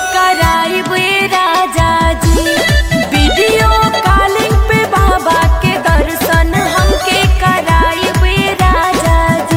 कराइब राजा जी। Video calling पे बाबा के दर्शन हमके कराइब राजा जी।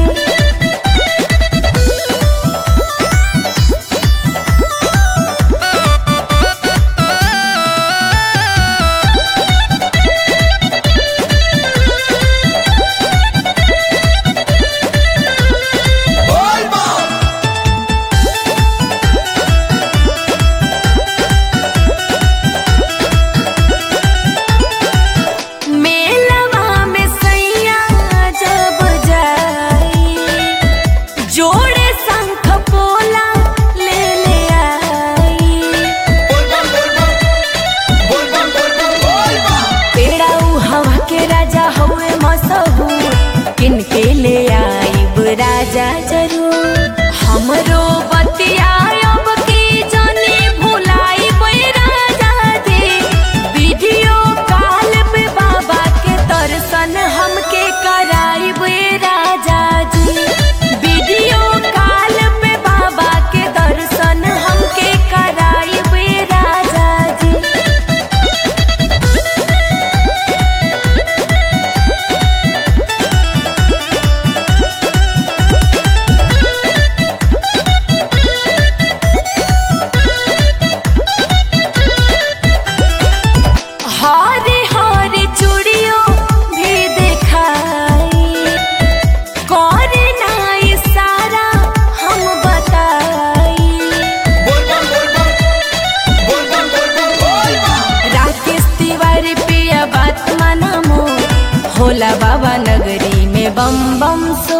किनके ले आइब राजा जरूर हमरो बतिया अब की जाने भुलाइब राजा जी। वीडियो कॉल पे बाबा के दर्शन हमके कराइब राजा जी। वीडियो कॉल पे बाबा के दर्शन हमके कराइब राजा जी। हरे हरे चूड़ियों भी दिखाई करे ना इशारा हम बताई। राकेश तिवारी पिया बात माना मोर होला बाबा नगरी में बम बम।